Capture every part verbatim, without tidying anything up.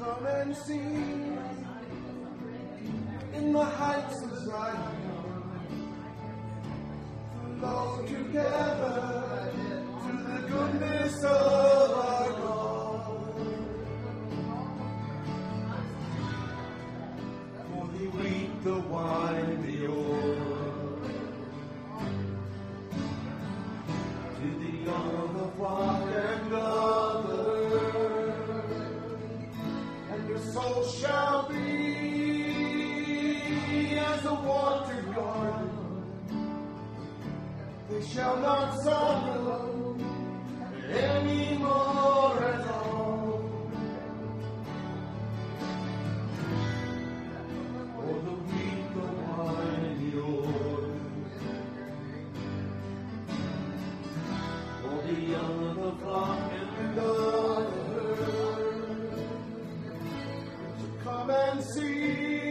come and see in the heights of Zion, flow together to the goodness of our God. For the wheat, the wine, the oil, to the young of the flock and of the herd, and your soul shall be as a watered garden. They shall not sorrow anymore at all. For the wheat, the wine, the oil, for the young of the flock and of the herd, to come and see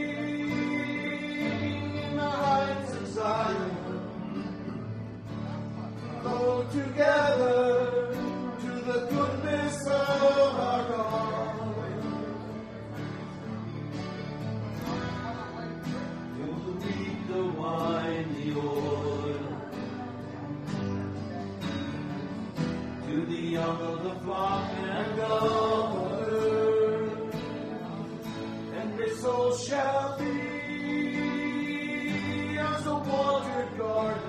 in the heights of Zion, flow together to the goodness of our God. To the wheat, the wine, the oil, to the young of the flock and of the herd, and their soul shall be as a watered garden.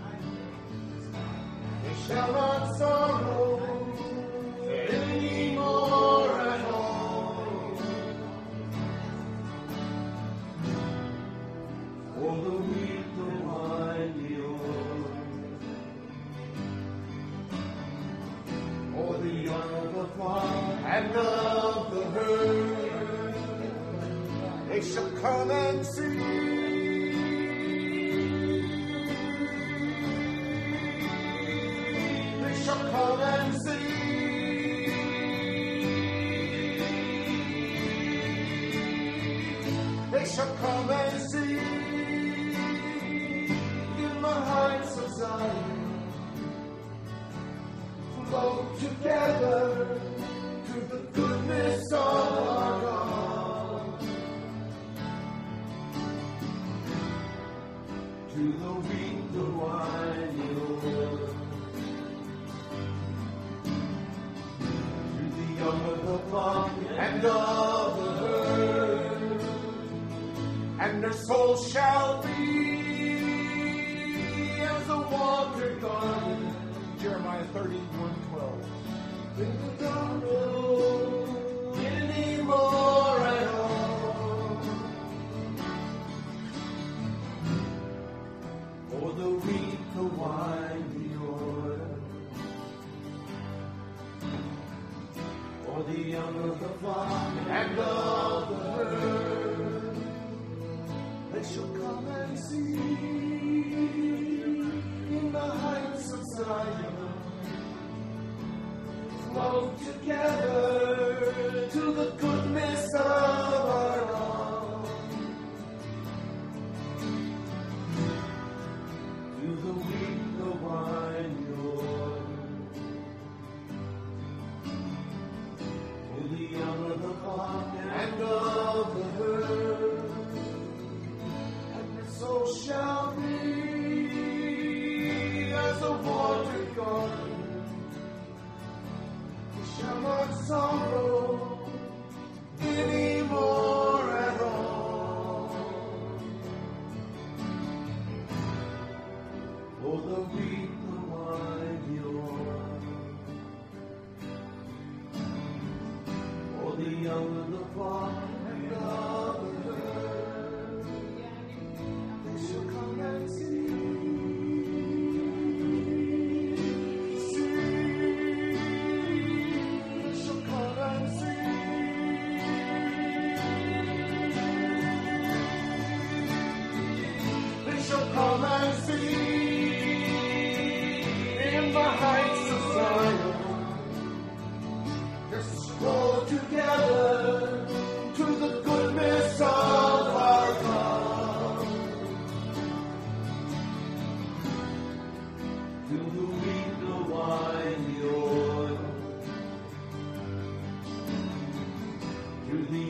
Shall not sorrow anymore at all. For the wheat, the wine, the oil, for the young of the flock and of the herd, they shall come and see. Come and see. They shall come and see in the heights of Zion, flow together to the goodness of our God. To the wheat, the wine, the oil, young of the flock and of the herd, and their soul shall be as a watered garden. Jeremiah thirty-one twelve. They will not know anymore at all. For the wheat, the wine, the oil, for the young of the flock and of the herd, they shall come and see in the heights of Zion, flow together to the goodness of our God. To the wheat, the wine, the oil, the young of the flock and of the herd, and the soul shall be as a watered garden. They shall not sorrow anymore at all. For the wheat, the wine, the oil, for the young of the flock and of the herd, they shall come and see. See, they shall come and see. They shall come and see in the heights of Zion. Flow together to the goodness of our God. To the wheat, the wine, the oil, to the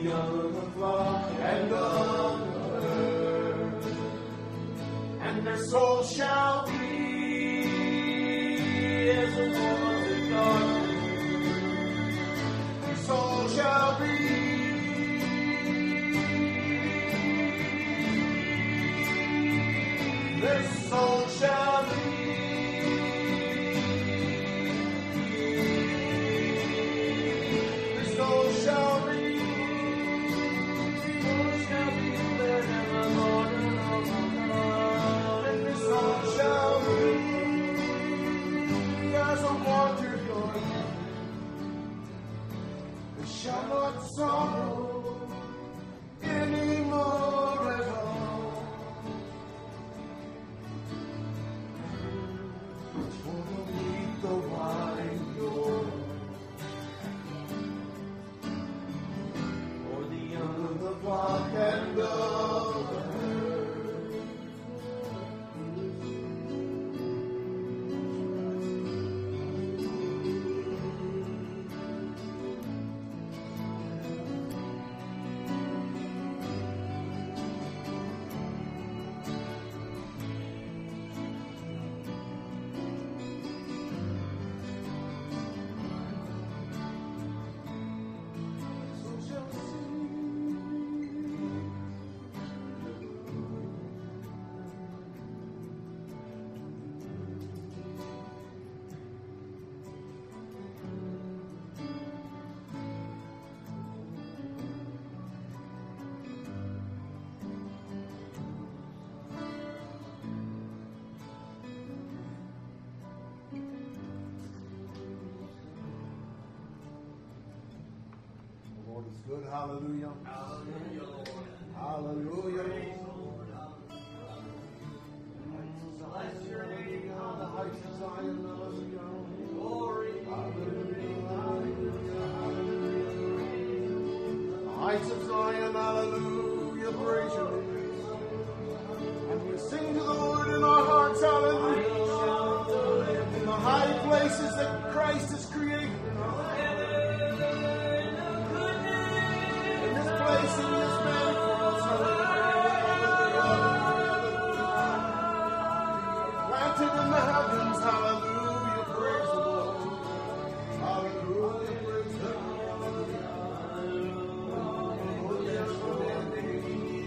and their soul shall be as the ones of God. Their soul shall be. Their soul shall be. Their soul shall be. Soul shall be led in the Lord and and their soul shall be as a water going. They shall not sorrow anymore at all. For they'll meet the wine door. For the young of the flock and of the herd. So shall sing. The Lord is good. Hallelujah. Hallelujah, Lord. Hallelujah, Lord. Bless your name on the heights of Zion. Hallelujah. Glory. Hallelujah. Hallelujah. Hallelujah. The heights of Zion. Hallelujah. Praise your name. And we sing to the Lord in our hearts. Hallelujah. In the high places that Christ has created in our lives. In this place, in this man for us, planted in the heavens, hallelujah, praise the Lord. Hallelujah, praise the Lord. Oh, yes, your name.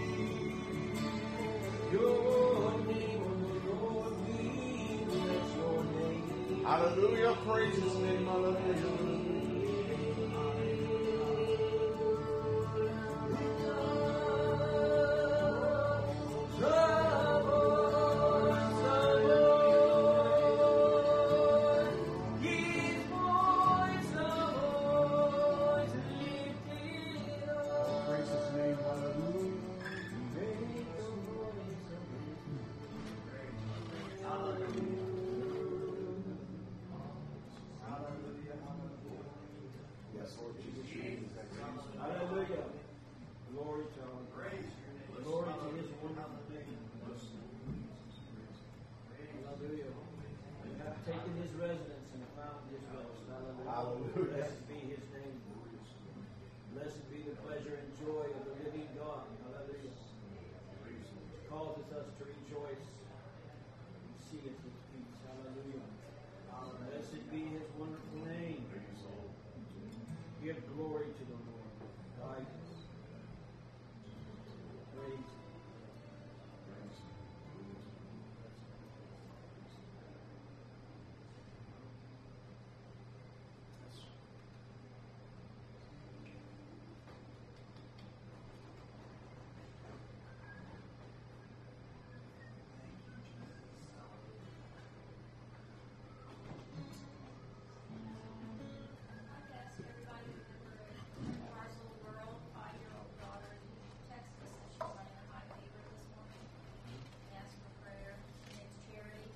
Your name, Lord, we bless your name. Hallelujah, praise his name, hallelujah. Praise his name, hallelujah. Yes, Lord Jesus. Hallelujah. Glory to our praise. Glory to his wonderful name. Hallelujah. We have taken his residence and found his rest. Hallelujah. Hallelujah. Blessed be his name. Blessed be the pleasure and joy of the living God. Hallelujah. Causes us to rejoice and see at his feet. Hallelujah. Blessed be his wonderful name. Give glory to the Lord. Right. Praise. Ask everybody to remember Parcel World, five-year-old daughter in Texas, that she's running a high fever this morning. Ask for prayer. Her name's Charity.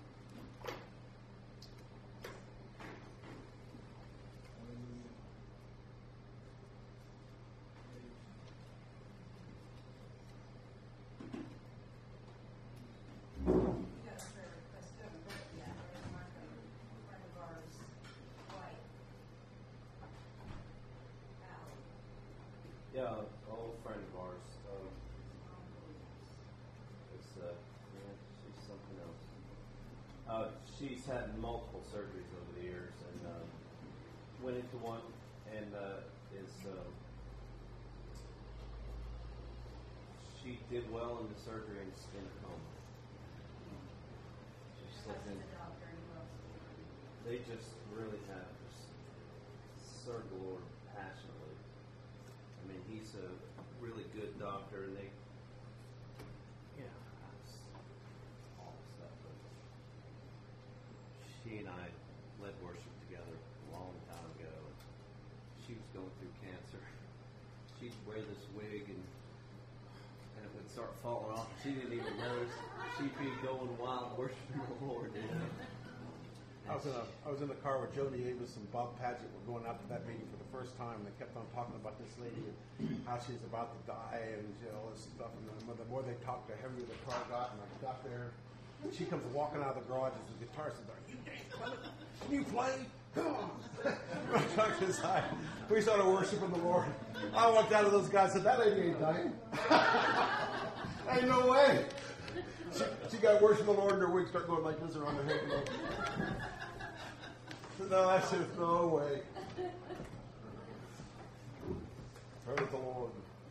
We got a prayer request coming back. Yeah, there's Marco, a friend of ours, White. Allie. Yeah, an old friend of ours. Um, it's uh, yeah, she she's had multiple surgeries over the years, and um, went into one, and uh, is um, she did well in the surgery and is in a coma. She slipped in. They just really have served the Lord passionately. I mean, he's a really good doctor, and they, yeah, that's all the stuff. But she and I led worship together a long time ago. She was going through cancer. She'd wear this wig, and and it would start falling off. She didn't even notice. She'd be going wild worshiping the Lord, you know. I was in a I was in the car with Jody Avis and Bob Paget. We're going out to that meeting for the first time, and they kept on talking about this lady and how she's about to die and you know, all this stuff. And the, the more they talked, the heavier the car got. And I got there, and she comes walking out of the garage as the guitar says, "Are you Dave Clement? Can you play? Come on!" I talked inside. We started worshiping the Lord. I walked out of those guys and said, "That lady ain't dying. Ain't no way." She, she got worshiping the Lord, and her wig started going like this around her head. You know? No, that's just no way. Praise the Lord.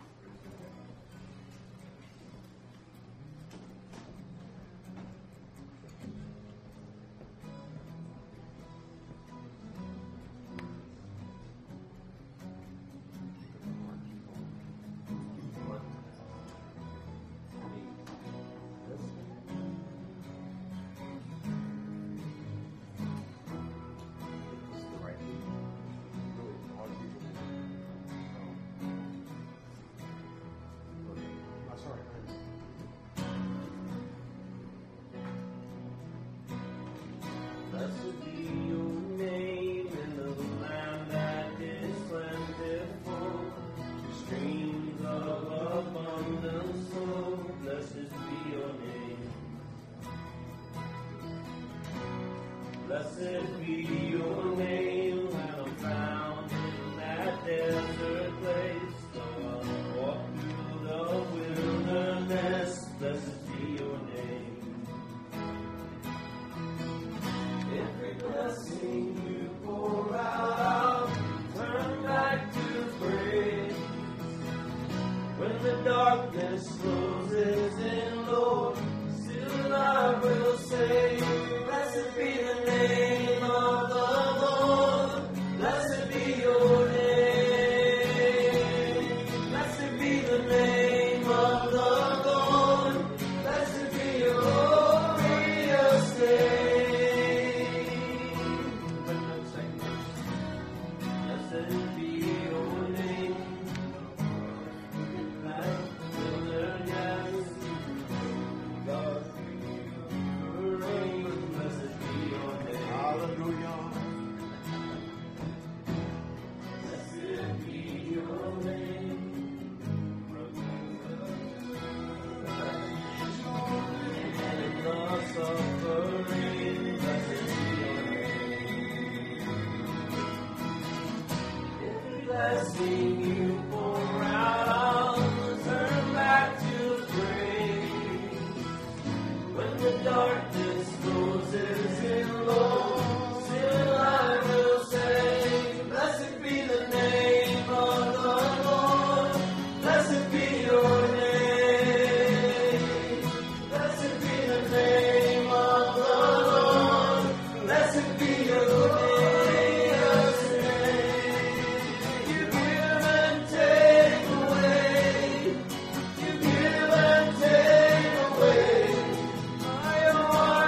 Blessed be your name when I'm found in that desert place. Though I walk through the wilderness, blessed be your name. Every blessing you pour out, turn back to praise. When the darkness closes in, Lord, still I will say, blessed be the name of the Lord. Blessed be your name. Blessed be the name of the Lord. Blessed be your glorious name. Blessed be your name. Like wilderness, God. Hallelujah. Blessed be your name. And in the suffering, blessed be your name. Every blessing you pour out, I'll turn back to praise. When the darkness closes in, Lord, I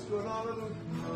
good. Hallelujah.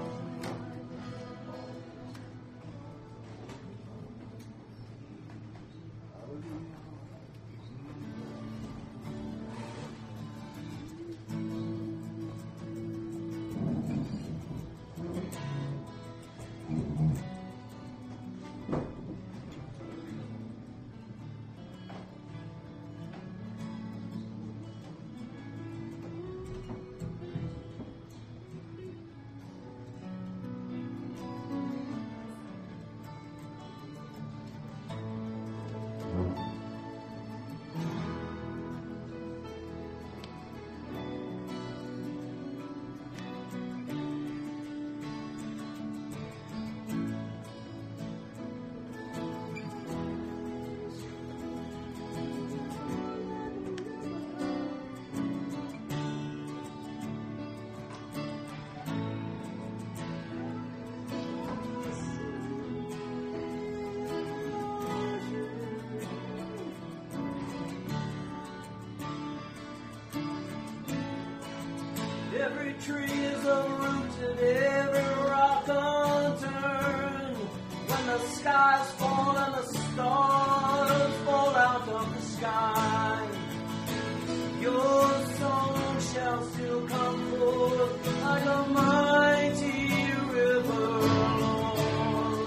Every tree is uprooted, every rock unturned. When the skies fall and the stars fall out of the sky, your song shall still come forth like a mighty river, Lord.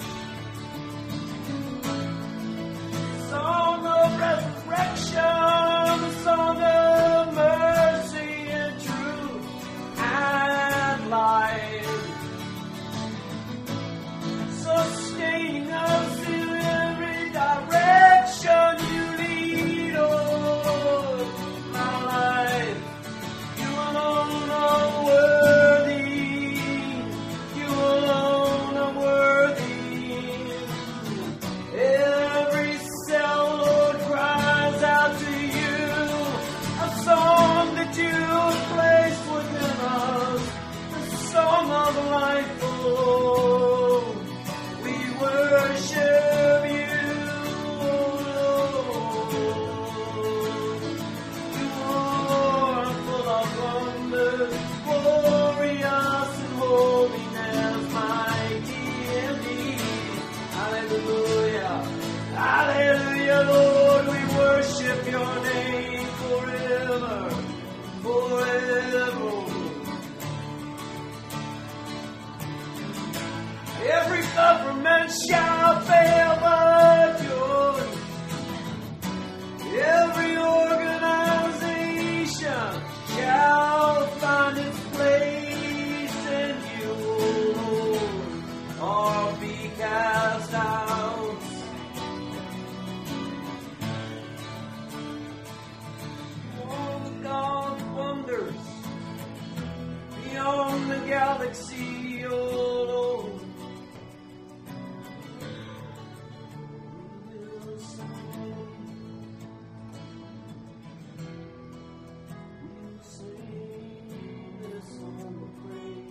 Song of resurrection, song of mercy and truth and life, sustaining us in every direction you lead, oh, my life. You alone are worthy, you alone are worthy. Every cell, Lord, cries out to you, a song that you have placed within us, the song of life, oh, we worship you, Lord. You are full of wonder, glorious in holiness, mighty indeed. Hallelujah, hallelujah, Lord, we worship your name forever, forever. Every government shall fail but yours. Every organization shall find its place in you, Lord, or be cast out. Oh, God's wonders beyond the galaxy, oh Lord. We'll sing, we'll sing this song of praise.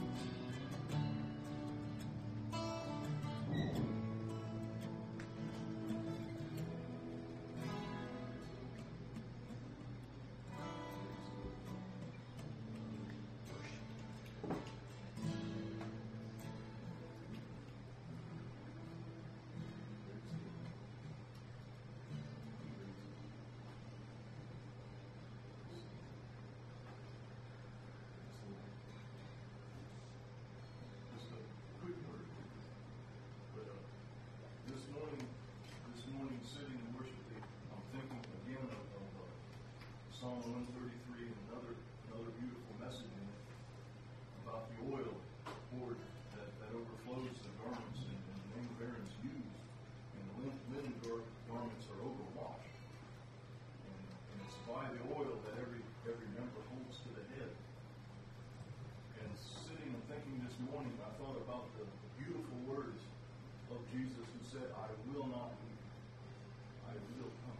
Just a quick word. But uh, this morning, this morning, sitting and worshiping, I'm thinking again of, of uh, Psalm one thirty-three and another another beautiful message in it about the oil poured that, that overflows the garments, and, and the name of Aaron's used, and the linen, linen gar- garments are overwashed, and, and it's by the oil that every every member holds to the head. And sitting and thinking this morning, I thought about the beautiful words of Jesus who said, I will not leave you. I will come.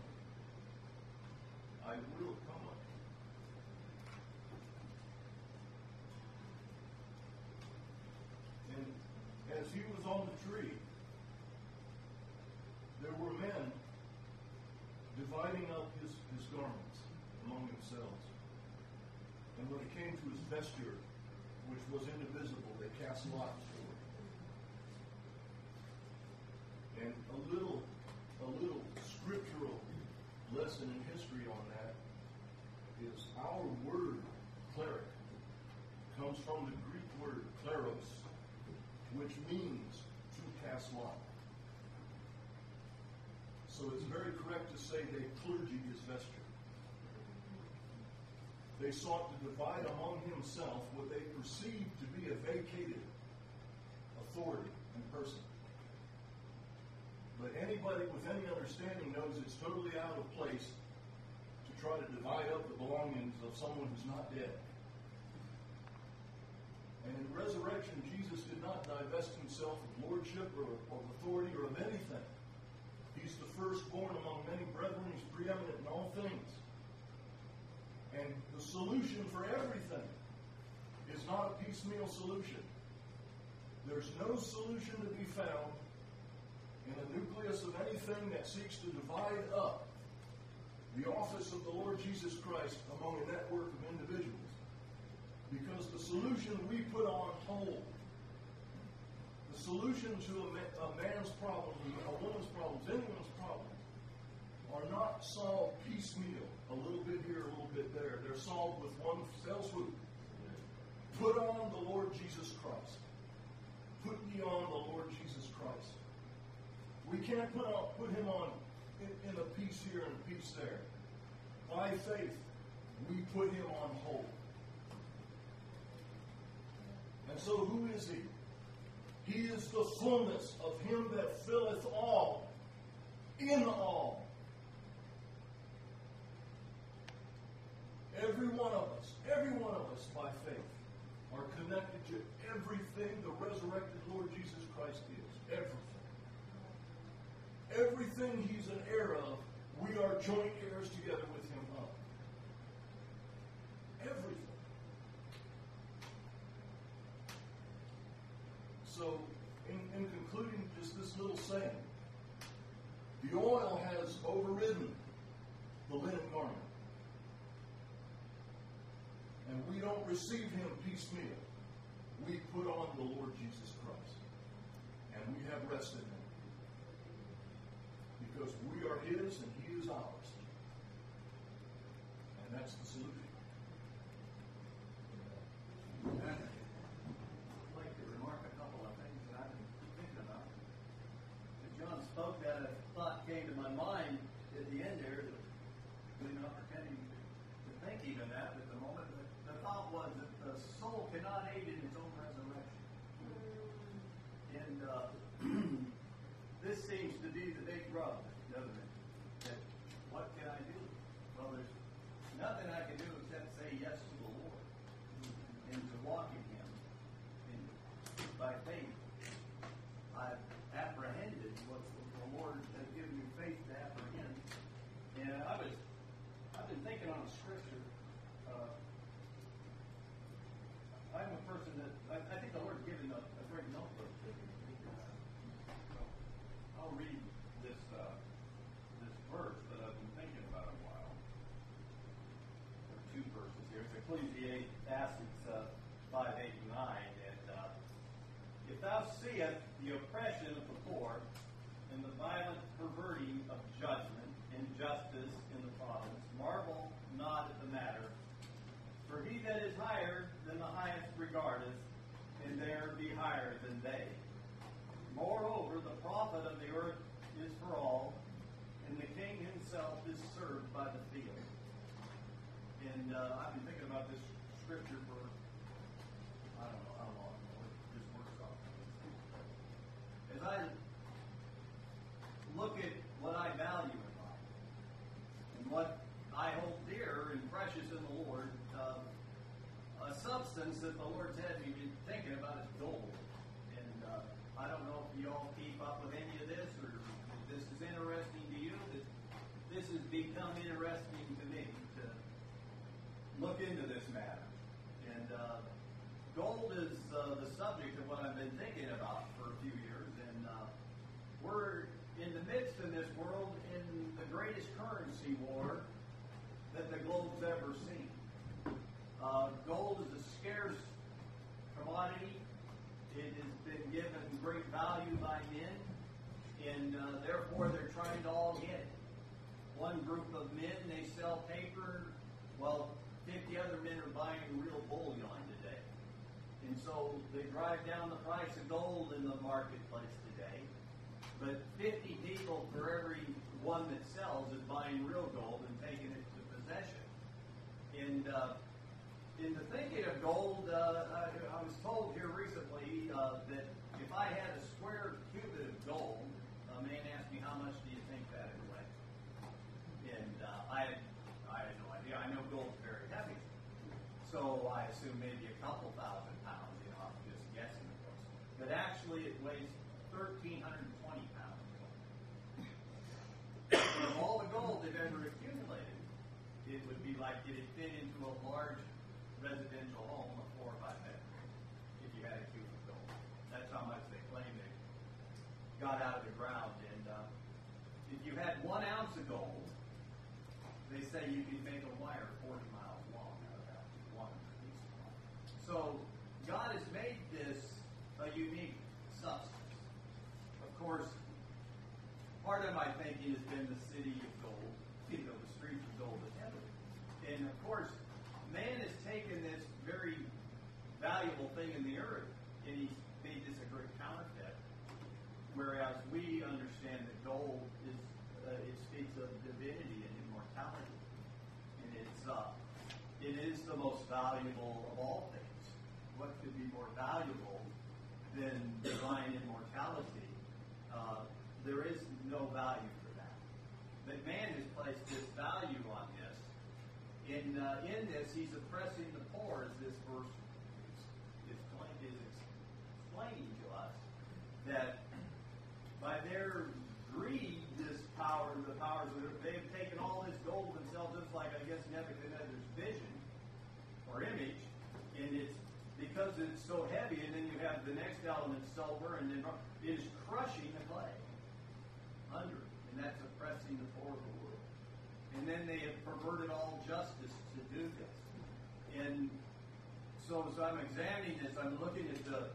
I will come up. And as he was on the tree, there were men dividing up his, his garments among themselves. And when it came to his vesture, which was indivisible. They cast lots for it. And a little, a little scriptural lesson in history on that is our word cleric comes from the Greek word kleros, which means to cast lot. So it's very correct to say that clergy is vesture. They sought to divide among himself what they perceived to be a vacated authority and person. But anybody with any understanding knows it's totally out of place to try to divide up the belongings of someone who's not dead. And in resurrection, Jesus did not divest himself of lordship or of authority or of anything. He's the firstborn among many brethren. He's preeminent in all things. And the solution for everything is not a piecemeal solution. There's no solution to be found in the nucleus of anything that seeks to divide up the office of the Lord Jesus Christ among a network of individuals. Because the solution we put on hold, the solution to a, ma- a man's problem, a woman's problems, anyone's problems, are not solved piecemeal, a little bit here, a little bit there. They're solved with one fell swoop. Put on the Lord Jesus Christ. Put ye on the Lord Jesus Christ. We can't put, on, put him on in, in a piece here and a piece there. By faith, we put him on hold. And so who is he? He is the fullness of him that filleth all, in all. Every one of us, every one of us by faith, are connected to everything the resurrected Lord Jesus Christ is. Everything. Everything he's an heir of, we are joint heirs together with him of. Everything. So, in, in concluding just this little saying, the oil has overridden the linen garment. And we don't receive him piecemeal. We put on the Lord Jesus Christ. And we have rest in him. Because we are his and he is ours. And that's the solution. I'd like to remark a couple of things that I've been thinking about. As John spoke, that a thought came to my mind at the end there, really not pretending to think even that at the moment, but the thought was that the soul cannot aid in its own resurrection. And uh, this seems to be the big rub, doesn't it? That what can I do? Well, there's nothing I can do except say yes to the Lord and to walk in him. And by faith, I've apprehended what the Lord has given me faith to apprehend. And I was, I've been thinking on a scripture. Uh, I'm a person that, I, I think the Lord's given a, a great notebook to me. I'll read this uh, this verse that I've been thinking about a while. There are two verses here. It's Ecclesiastes uh, five, eight, and nine. And uh, if thou seest the oppression of the poor, and the violent perverting of judgment, injustice in the province, marvel not at the matter. For he that is higher than the highest regardeth, and there be higher than they. Moreover, the profit of the earth is for all, and the king himself is served by the field. And uh, I've been thinking about this scripture for, I don't know how long, this works off. As I look at what I value in life, and what I hold dear and precious in the Lord, uh, a substance that the Lord's had me thinking about is gold. And uh, I don't know if you all keep up with any of this, or if this is interesting to you. That this has become interesting to me to look into this matter. And uh, gold is uh, the subject of what I've been thinking about for a few years. And uh, we're in the midst of this world in the greatest currency war that the globe's ever seen. Uh, gold is a scarce one group of men, they sell paper, while fifty other men are buying real bullion today. And so they drive down the price of gold in the marketplace today. But fifty people for every one that sells is buying real gold and taking it to possession. And uh, in the thinking of gold, uh, I, I was told here recently uh, that if I had a square cubit of gold, a man asked me, how much do you think that would weigh? And uh, I, had, I had no idea. I know gold's very heavy. So I assume maybe a couple thousand pounds, you know, I'm just guessing, of course. But actually it weighs one thousand three hundred twenty pounds. And of all the gold they've ever accumulated, it would be like it'd fit into a large residential home of four or five bedrooms if you had a cube of gold. That's how much they claim they got out of the ground. And uh, if you had one ounce of gold, they say you could make a wire forty miles long out of that one piece of wire. So God has made this a unique substance. Of course, part of my thinking has been the city of gold, you know, the streets of gold of heaven. And of course, man has taken this very valuable thing in the earth and he's made this a great counterfeit. Whereas we understand that gold is, uh, it speaks of divinity and immortality. And it's, uh, it is the most valuable of all things. What could be more valuable than divine immortality? Uh, there is no value for that. But man has placed this value on this. In, uh, in this, he's oppressing the poor, as this verse is, is, is explaining to us, that by their greed, this power, the powers of it, they've taken all this gold themselves, just like, I guess, Nebuchadnezzar's vision or image, and it's because it's so heavy, and then you have the next element, silver, and then it is crushing the clay under it, and that's oppressing the poor of the world. And then they have perverted all justice to do this. And so as I'm examining this, I'm looking at the,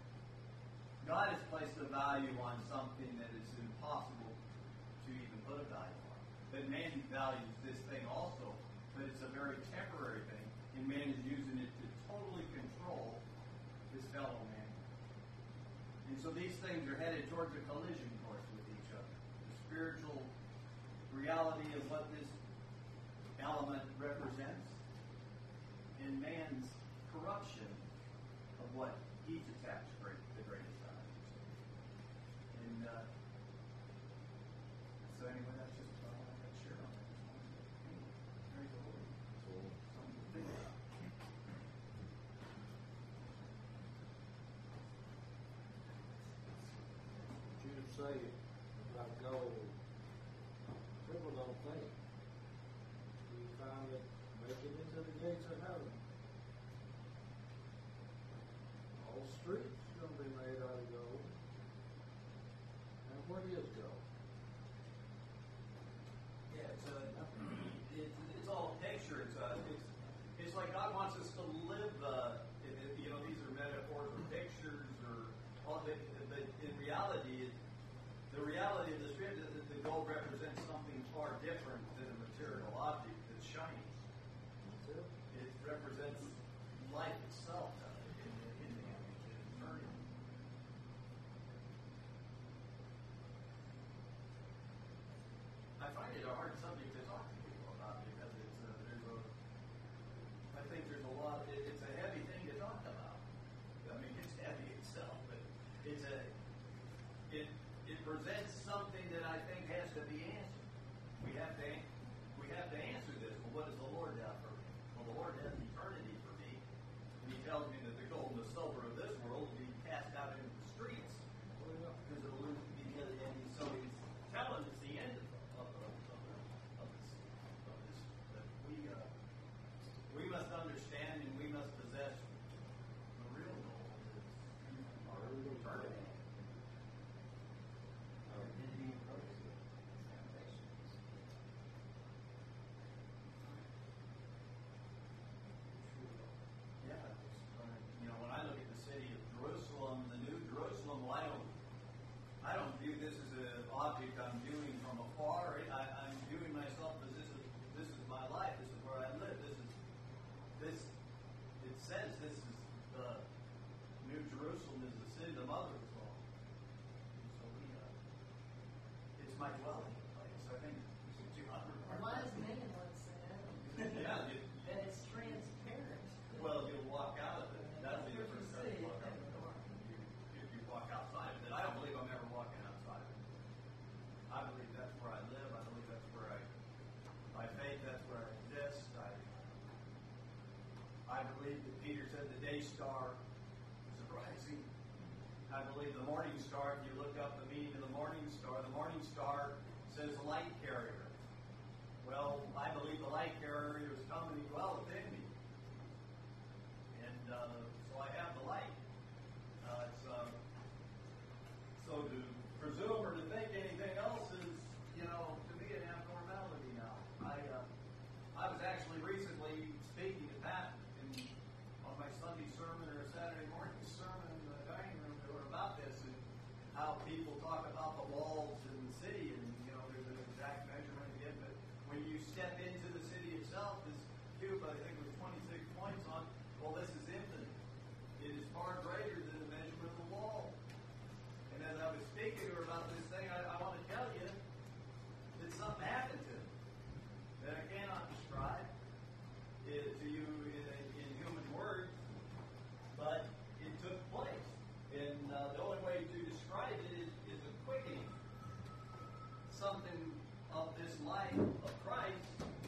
God has placed a value on something that is impossible to even put a value on. But man values this thing also, but it's a very temporary thing, and man is using it to totally control his fellow man. And so these things are headed towards a collision course with each other. The spiritual reality of what this element represents, and man's corruption of what he's attached great, the greatest value. And uh, so anyway, that's just what I wanted to share on that. Very cool. Something to think about. You to say about gold, people don't think. We found it making it to the gates of heaven. All streets are going to be made out of gold. And what is gold? Yeah, it's, a, it's, it's all a picture. It's, a, it's, it's like God wants us to live, uh, it, it, you know, these are metaphors or pictures or all the, but in reality, it, the reality of the script is that the gold represents something far different than a material object that's shiny. It represents life itself uh, in, the, in the image of eternity. I find it a hard subject to talk to people about because it's a, there's a I think there's a lot it, it's a heavy thing to talk about. I mean it's heavy itself, but it's a it it presents something that I think has to be answered. We have to we have to answer this. Well, what does the Lord have for me? Well, the Lord has eternity for me, and He tells me that the gold and the silver of this world will be cast out into the streets because it'll lose because and so He's telling us the end of, of, of, of the mother was wrong. And so we, uh, it's my dwelling place. I think you Why is Megan once said? yeah, you, And it's transparent. well, you'll walk out of it. That'll be the That's first what time you you walk see. out the door. You, if you walk outside of it, I don't believe I'm ever walking outside of it. I believe that's where I live. I believe that's where I, by faith, that's where I exist. I, I believe that Peter said the day star is rising. I believe the morning star, if you look up the meaning of the morning star, the morning star says light carrier. Well, I believe the light carrier is coming to dwell within me. And uh, so I have the light. Uh, it's, uh, so to presume or to think anything else is, you know, to me an abnormality now. I uh, I was actually recently speaking to Pat in, on my Sunday sermon or a Saturday morning sermon in the dining room about this and how people talk about the walls in the city and, you know, there's an exact measurement again, but when you step into the city itself, this cube, I think it was twenty-six points on, well, this is infinite. It is far greater than the measurement of the wall. And as I was speaking to her about this thing, I, I want to tell you that something happened to me that I cannot describe it to you in, in human words, but it took place. And uh, the only way to describe it is, is a quickening. Something of this life of Christ,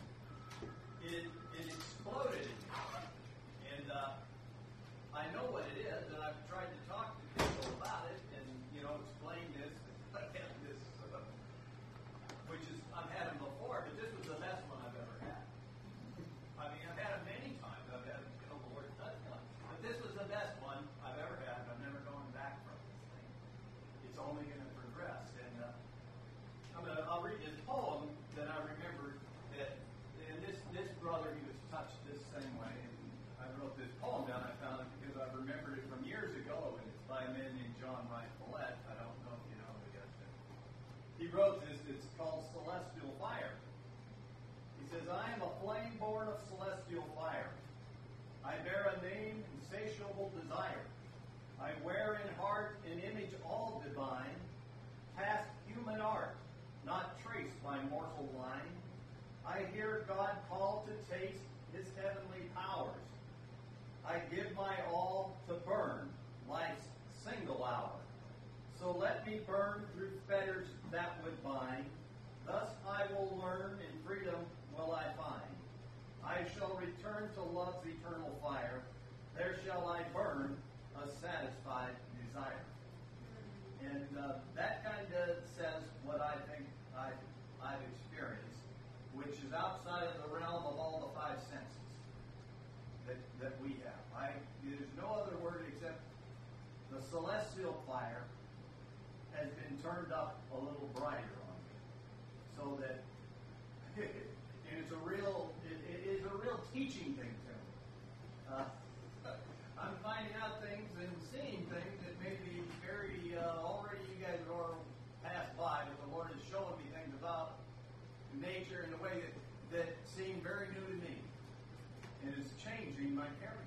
it, it exploded in me. And uh, I know what it is, and I've tried to talk to people about it and, you know, explain this. this uh, which is, I've had them before, but this was the best one I've ever had. I mean, I've had them many times. I've had, you know, the Lord touch one. But this was the best one I've ever had, and I'm never going back from this thing. It's only going to progress. And uh, I'm gonna, I'll read this poem that I remembered that, and this, this brother, he was touched this same way. And I wrote this poem down. I found it because I remembered it from years ago, and it's by a man named John Wright Follett. I don't know if you know who he is. He wrote this. It's called Celestial Fire. He says, I am a flame born of celestial fire. I bear a name, insatiable desire. I wear in heart an image all divine, past human art, not traced by mortal line. I hear God call to taste his heavenly powers. I give my all to burn life's single hour. So let me burn through fetters that would bind. Thus I will learn, in freedom will I find. I shall return to love's eternal fire. There shall I burn a satisfied desire. And uh, that kind of says what I think I've, I've experienced, which is outside of the realm of all the five senses that, that we have. I, there's no other word except the celestial fire has been turned up a little brighter on me, so that and it's a real it, it is a real teaching thing to me. Uh, I'm finding out things and seeing things that maybe very uh, already you guys are passed by, but the Lord is showing me things about nature in a way that that seem very new to me, and it's changing my character.